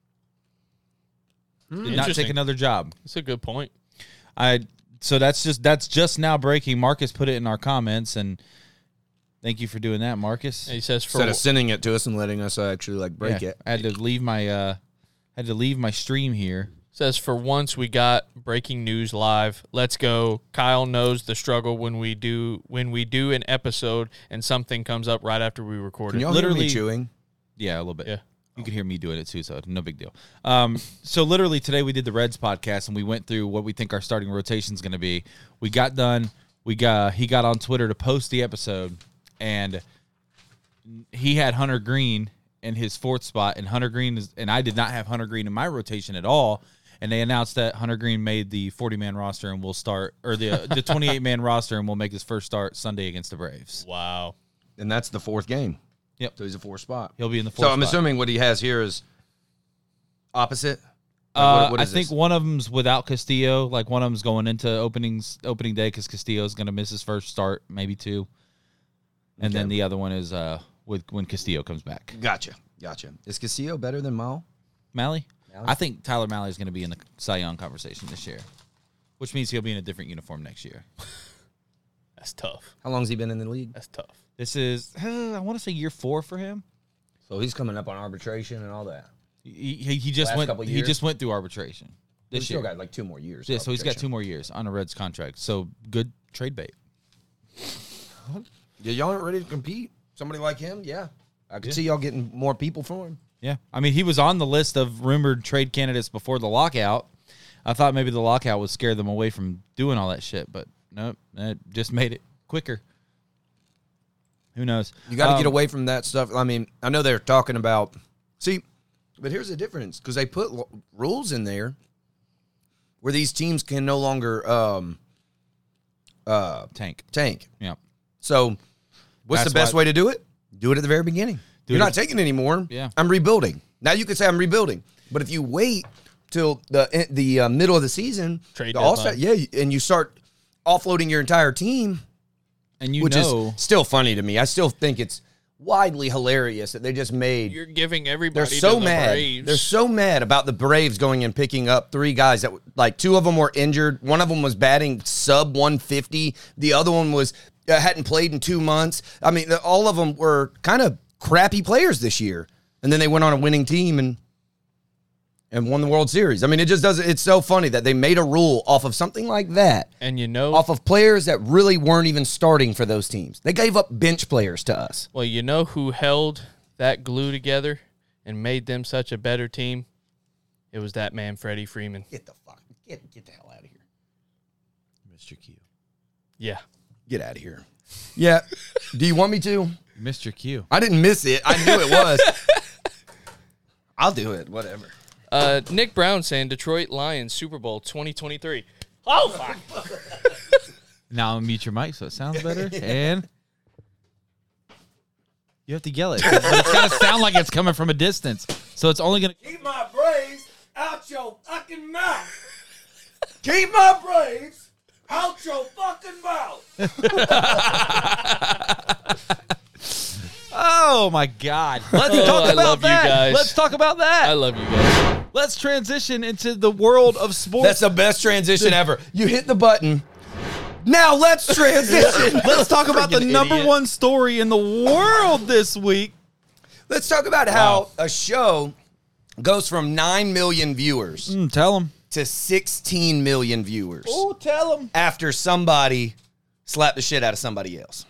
Did not Interesting. take another job. That's a good point. I so that's just that's just now breaking. Marcus put it in our comments, and thank you for doing that, Marcus. And he says for Instead of sending it to us and letting us actually like break Yeah, it. I had to leave my uh had to leave my stream here. says for once we got breaking news live. Let's go. Kyle knows the struggle when we do when we do an episode and something comes up right after we record Can it. y'all hear Literally- me chewing? Yeah, a little bit. Yeah. You can hear me doing it too, so no big deal. Um, so literally today we did the Reds podcast and we went through what we think our starting rotation is going to be. We got done. We got he got on Twitter to post the episode, and he had Hunter Green in his fourth spot, and Hunter Green is, and I did not have Hunter Green in my rotation at all. And they announced that Hunter Green made the forty-man roster and will start, or the the twenty-eight-man roster and will make his first start Sunday against the Braves. Wow. And that's the fourth game. Yep. So he's a fourth spot. He'll be in the fourth So I'm spot. assuming what he has here is opposite. Like, Uh, what- what I is think this? one of them's without Castillo. Like one of them's going into openings opening day because Castillo's going to miss his first start, maybe two, and then Okay. the other one is uh with when Castillo comes back. Gotcha. Gotcha. Is Castillo better than Mao? Malley, Malley? I think Tyler Malley is going to be in the Cy Young conversation this year, which means he'll be in a different uniform next year. That's tough. How long's he been in the league? That's tough. This is uh, I want to say year four for him. So he's coming up on arbitration and all that. He, he, he just Last went. couple He years? just went through arbitration He's this still year. got like two more years. Yeah, so he's got arbitration. two more years on a Reds contract. So good trade bait. Yeah, y'all aren't ready to compete. Somebody like him, yeah. I could see y'all getting more people for him. Yeah, I mean, he was on the list of rumored trade candidates before the lockout. I thought maybe the lockout would scare them away from doing all that shit, but nope, it just made it quicker. Who knows? You got to Um, get away from that stuff. I mean, I know they're talking about. See, but here's the difference because they put l- rules in there where these teams can no longer um, uh, Tank. tank. Yeah, So, what's That's the best why- way to do it? Do it at the very beginning. Do You're it not at- taking anymore. Yeah. I'm rebuilding. Now you could say I'm rebuilding, but if you wait till the the uh, middle of the season, Trade the All-Star, deadline. yeah, and you start offloading your entire team, and you which know, is still funny to me. I still think it's widely hilarious that they just made. You're giving everybody They're to so the mad. Braves. They're so mad about the Braves going and picking up three guys that, like, two of them were injured. One of them was batting sub one fifty. The other one was uh, hadn't played in two months. I mean, the- all of them were kind of crappy players this year, and then they went on a winning team and and won the World Series. I mean, it just doesn't. It's so funny that they made a rule off of something like that, and you know, off of players that really weren't even starting for those teams. They gave up bench players to us. well, you know who held that glue together and made them such a better team? It was that man, Freddie Freeman. Get the fuck get get the hell out of here. Mister Q, Yeah. Get out of here. Yeah. Do you want me to? Mister Q. I didn't miss it. I knew it was. I'll do it. Whatever. Uh, Nick Brown saying Detroit Lions Super Bowl twenty twenty-three. Oh, fuck. Now mute your mic so it sounds better, and you have to yell it. But it's got to sound like it's coming from a distance, so it's only gonna. Keep my Braves out your fucking mouth. Keep my Braves Out your fucking mouth. Oh my God! Let's Oh, talk I about love you that. guys. Let's talk about that. I love you guys. Let's transition into the world of sports. That's the best transition ever. You hit the button. Now let's transition. Let's talk about the Freaking number idiot. one story in the world this week. Let's talk about how a show goes from nine million viewers Mm, tell them. to sixteen million viewers Oh, tell them. after somebody slapped the shit out of somebody else.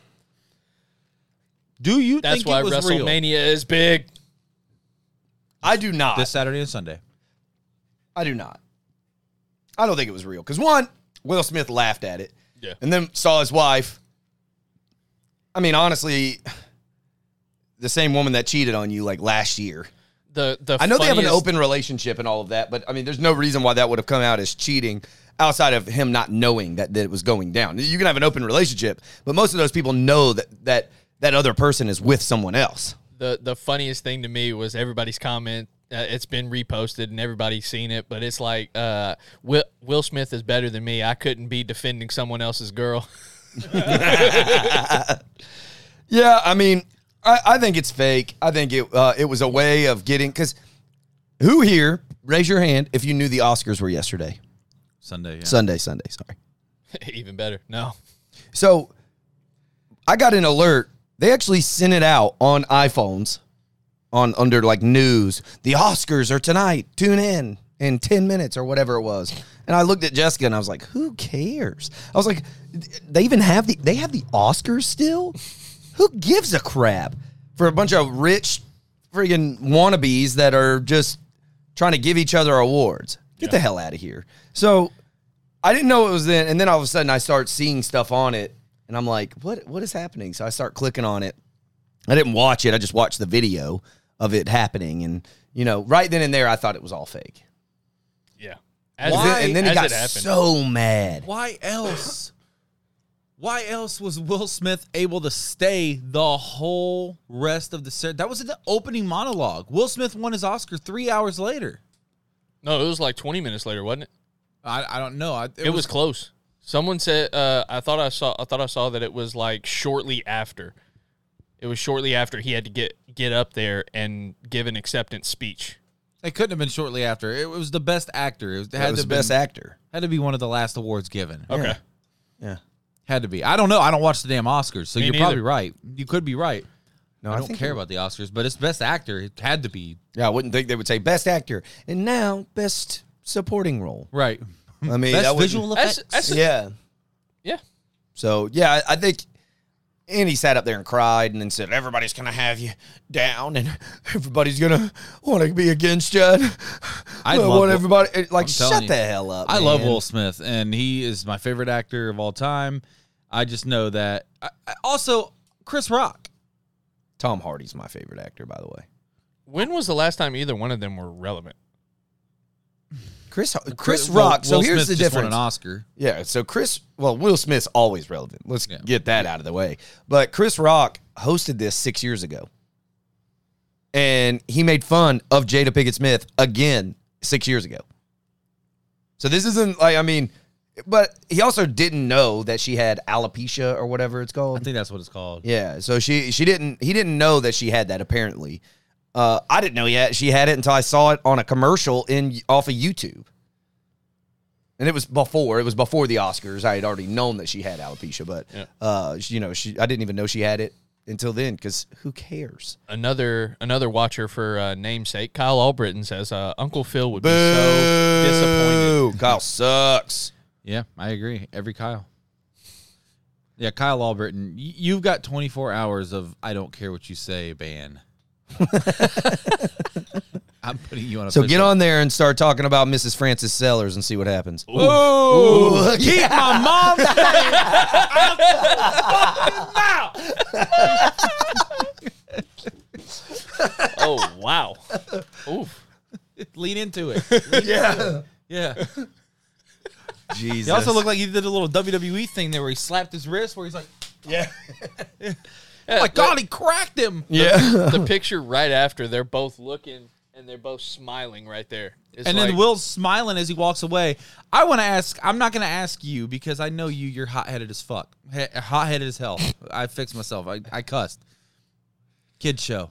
Do you That's think why it was WrestleMania real? is big. I do not. This Saturday and Sunday? I do not. I don't think it was real. Because one, Will Smith laughed at it. Yeah. And then saw his wife. I mean, honestly, the same woman that cheated on you like last year. The the I know they have an funniest- open relationship and all of that, but I mean, there's no reason why that would have come out as cheating outside of him not knowing that, that it was going down. You can have an open relationship, but most of those people know that that that other person is with someone else. The the funniest thing to me was everybody's comment. Uh, it's been reposted and everybody's seen it, but it's like uh, Will Will Smith is better than me. I couldn't be defending someone else's girl. Yeah, I mean, I, I think it's fake. I think it uh, it was a way of getting, because who here, raise your hand if you knew the Oscars were yesterday. Sunday, yeah. Sunday, Sunday, sorry. Even better. No. So I got an alert. They actually sent it out on iPhones on under like news. The Oscars are tonight. Tune in in ten minutes or whatever it was. And I looked at Jessica and I was like, who cares? I was like, they even have the they have the Oscars still? Who gives a crap for a bunch of rich friggin' wannabes that are just trying to give each other awards? Get the hell out of here. So I didn't know it was then, and then all of a sudden I start seeing stuff on it, and I'm like, what what is happening? So I start clicking on it. I didn't watch it. I just watched the video of it happening, and, you know, right then and there, I thought it was all fake. Yeah. As Why? it- And then he as got it happened. so mad. Why else? Why else was Will Smith able to stay the whole rest of the set? That was in the opening monologue. Will Smith won his Oscar three hours later. No, it was like twenty minutes later, wasn't it? I, I don't know. I, it, It, was, close. Someone said uh, I thought I saw I thought I saw that it was like shortly after. It was shortly after he had to get get up there and give an acceptance speech. It couldn't have been shortly after. It was the best actor. It, was, it That had was to the have best been, actor. had to be one of the last awards given. Okay. Yeah. Yeah. Had to be. I don't know. I don't watch the damn Oscars, so Me you're neither. probably right. You could be right. No, I don't think care it- about the Oscars, but it's best actor. It had to be. Yeah, I wouldn't think they would say best actor. And now, best supporting role. Right. I mean, Best that would- visual effects. That's, that's Yeah. yeah. So, yeah, I, I think, and he sat up there and cried and then said, everybody's going to have you down and everybody's going to want to be against you. And I I love want Will- everybody, like, I'm telling shut you. the hell up. I love man. Will Smith, and he is my favorite actor of all time. I just know that. I, I, also, Chris Rock. Tom Hardy's my favorite actor, by the way. When was the last time either one of them were relevant? Chris Chris Will- Rock. so Will here's Smith the just won difference. an Oscar. Yeah, so Chris, well, Will Smith's always relevant. Let's Yeah. get that out of the way. But Chris Rock hosted this six years ago. And he made fun of Jada Pinkett Smith again six years ago. So this isn't like, I mean, but he also didn't know that she had alopecia or whatever it's I called. think that's what it's called. Yeah, so she she didn't he didn't know that she had that apparently. Uh, I didn't know yet she had it until I saw it on a commercial in off of YouTube. And it was before it was before the Oscars. I had already known that she had alopecia, but Yeah. uh, she, you know, she I didn't even know she had it until then because who cares? Another another watcher for uh, namesake, Kyle Albritton says uh, Uncle Phil would be so disappointed. Boo! Kyle sucks. Yeah, I agree. Every Kyle. Yeah, Kyle Albritton, y- you've got twenty-four hours of I don't care what you say ban. I'm putting you on a So get on there and start talking about Missus Francis Sellers and see what happens. Whoa! Ooh, Keep yeah. my mom's name Oh wow! Oof. Lean into it. Yeah. Yeah. Jesus. He also looked like he did a little W W E thing there where he slapped his wrist where he's like, yeah. oh my God, he cracked him. Yeah. The picture right after, they're both looking and they're both smiling right there. It's And like, then Will's smiling as he walks away. I want to ask, I'm not going to ask you because I know you, you're hot-headed as fuck. He- hot-headed as hell. I fixed myself. I, I cussed. Kid show.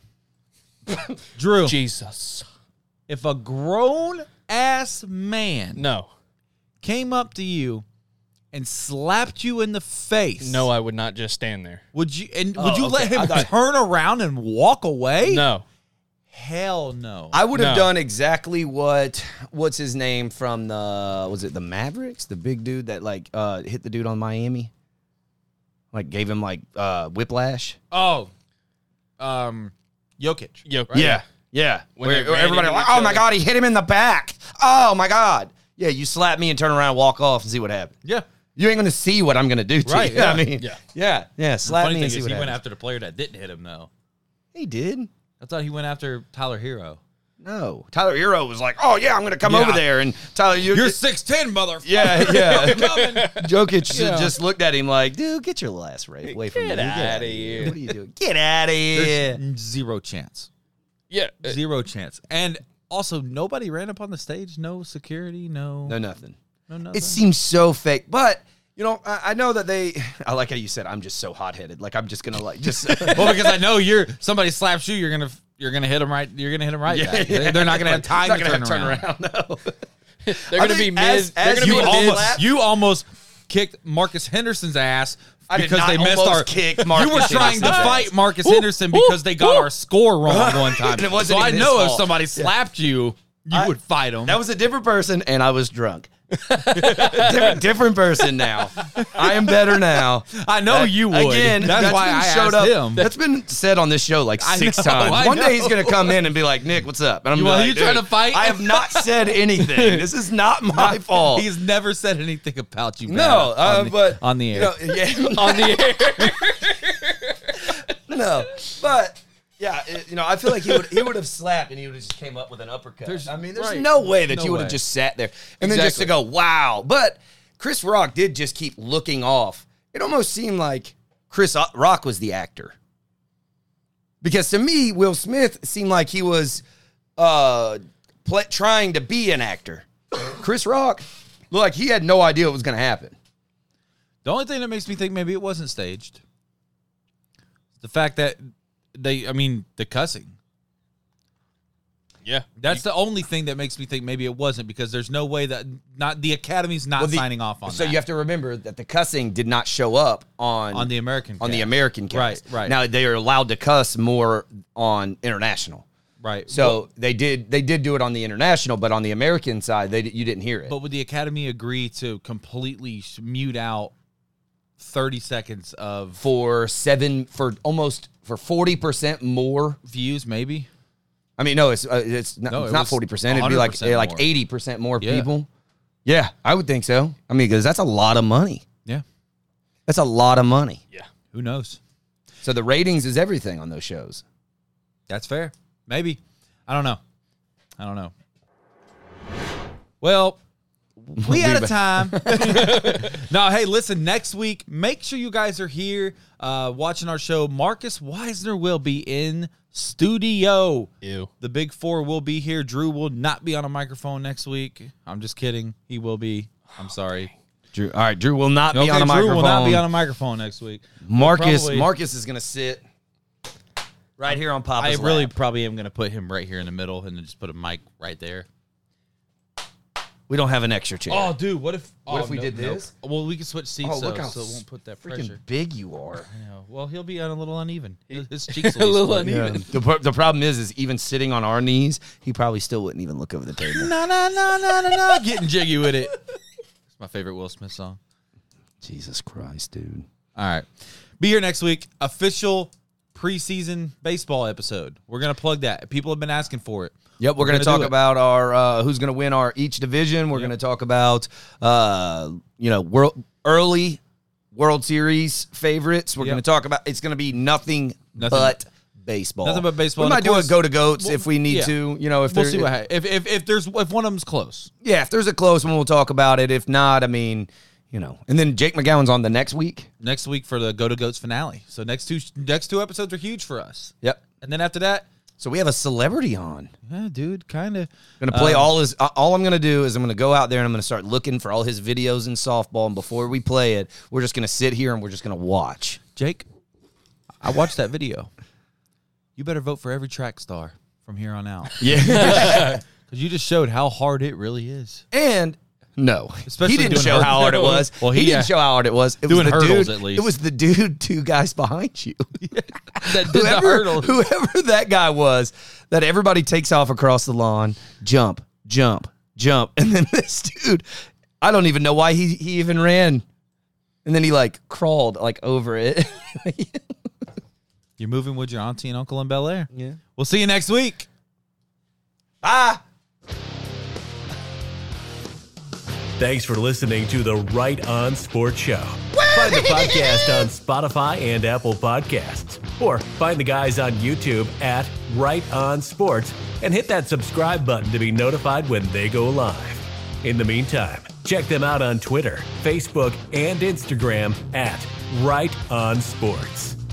Drew, Jesus. if a grown-ass man No. came up to you and slapped you in the face, No, I would not just stand there. would you and Oh, would you okay. let him I thought- turn around and walk away? No. Hell no. I would have No. done exactly what what's his name from the was it the Mavericks, the big dude that like uh, hit the dude on Miami, like gave him like uh, whiplash. oh, um, Jokic. Yo, Yeah, yeah. When Where, they where ran everybody into like, each oh my other. god, he hit him in the back. Oh my god. Yeah, you slap me and turn around and walk off and see what happens. Yeah. You ain't gonna see what I'm gonna do to Right, you. yeah. I mean, Yeah. yeah, yeah. Slap Funny me thing and see is, what he went happens. after the player that didn't hit him, though. He did. I thought he went after Tyler Hero. No, Tyler Hero was like, oh yeah, I'm gonna come Yeah. over there and Tyler, you, You're six ten, motherfucker. yeah, yeah. Coming. Jokic Yeah. just looked at him like, dude, get your last right away from Get me. outta here. What are you doing? Get out of here. There's zero chance. Yeah. uh, Zero chance. And also, nobody ran up on the stage. No security. No. No, nothing. No nothing. It seems so fake, but you know, I, I know that they. I like how you said, I'm just so hot headed. Like I'm just gonna like just. well, because I know you're somebody slaps you, you're gonna you're gonna hit them right. You're gonna hit them right. Yeah, back. yeah. They're not gonna have time Not to gonna turn, have around. turn around. No. They're I going to be think mid. as- They're as going to You be you mid. almost you almost kicked Marcus Henderson's ass I did because not they missed almost our. kick Marcus you were trying to Henderson's ass. fight Marcus Henderson because they got our score wrong one time. And it wasn't so I even his know if fault. somebody slapped you, you I- would fight them. That was a different person, and I was drunk. different, different person now. I am better now. I know That- you would. Again, that's, why been I showed asked up. him. That's been said on this show like I six know, times. I One know. day he's gonna come in and be like, "Nick, what's up?" And I'm You- like, are you trying "Dude, to fight?" I have not said anything. This is not my fault. He's never said anything about you. no, Matt, uh, on the, but on the you air. know, yeah, on the air. no, but. Yeah, it- you know, I feel like he would he would have slapped and he would have just came up with an uppercut. There's- I mean, there's right. no way that No you would have way. just sat there and then just to go, wow. But Chris Rock did just keep looking off. It almost seemed like Chris Rock was the actor. Because to me, Will Smith seemed like he was uh, pl- trying to be an actor. Chris Rock looked like he had no idea what was going to happen. The only thing that makes me think maybe it wasn't staged is the fact that they, I mean, the cussing. Yeah. That's the only thing that makes me think maybe it wasn't because there's no way that not the Academy's not Well, the- signing off on so that. you have to remember that the cussing did not show up on on the American on the cast. American cast. Right, right. Now they are allowed to cuss more on international. right. So they did they did do it on the international, but on the American side, they you didn't hear it. But would the Academy agree to completely sh- mute out thirty seconds of for seven for almost for forty percent more. views? Maybe. I mean, no, it's uh, it's not, No, it's it not was forty percent. It'd be like one hundred percent like more. eighty percent more Yeah. people. Yeah, I would think so. I mean, because that's a lot of money. Yeah. That's a lot of money. Yeah. Who knows? So the ratings is everything on those shows. That's fair. Maybe. I don't know. I don't know. Well, we out of time. No, hey, listen, next week, make sure you guys are here uh, watching our show. Marcus Wisner will be in studio. Ew. The Big Four will be here. Drew will not be on a microphone next week. I'm just kidding. He will be. I'm sorry. Drew, all right, Drew will not Okay, be on a Drew microphone. will not be on a microphone next week. Marcus Probably- Marcus is gonna sit right here on Papa's I really lap. probably am going to put him right here in the middle and then just put a mic right there. We don't have an extra chair. Oh, dude, what if What oh, if we no, did no. this? Well, we can switch seats Oh, look though, how so it won't put that freaking pressure. big you are. I know. Well, he'll be on a little uneven. His, his cheeks will A be little split. uneven. Yeah. The, pro- the problem is, is even sitting on our knees, he probably still wouldn't even look over the table. No, no, no, no, no, no. Getting jiggy with it. It's my favorite Will Smith song. Jesus Christ, dude. All right. Be here next week. Official preseason baseball episode. We're going to plug that. People have been asking for it. Yep, we're, We're going to gonna talk do it. about our uh, who's going to win our each division. We're going to talk about uh, you know world early World Series favorites. We're Yep. going to talk about it's going to be nothing, Nothing- but baseball. Nothing but baseball. We And might of do a course- go to goats Well, if we need yeah. to. You know, if We'll there- see what happens. If, if, if, there's, if one of them's close. Yeah, if there's a close one, we'll talk about it. If not, I mean, you know. And then Jake McGowan's on the next week. Next week for the Go to Goats finale. So next two next two episodes are huge for us. Yep. And then after that, So we have a celebrity on. Yeah, dude, kind of. Going to play Um, all his. All I'm going to do is I'm going to go out there and I'm going to start looking for all his videos in softball. And before we play it, we're just going to sit here and we're just going to watch. Jake, I watched that video. You better vote for every track star from here on out. Yeah. Because you just showed how hard it really is. And no, Especially he didn't doing show hurdles. how hard it was. Well, he, he, didn't uh, show how hard it was. It doing was the hurdles, dude, at least. It was the dude two guys behind you. That did the whoever, hurdles. whoever that guy was, that everybody takes off across the lawn, jump, jump, jump. And then this dude, I don't even know why he, he even ran. And then he like crawled like over it. You're moving with your auntie and uncle in Bel Air. Yeah. We'll see you next week. Ah! Thanks for listening to the Right On Sports Show. Find the podcast on Spotify and Apple Podcasts. Or find the guys on YouTube at Right On Sports and hit that subscribe button to be notified when they go live. In the meantime, check them out on Twitter, Facebook, and Instagram at Right On Sports.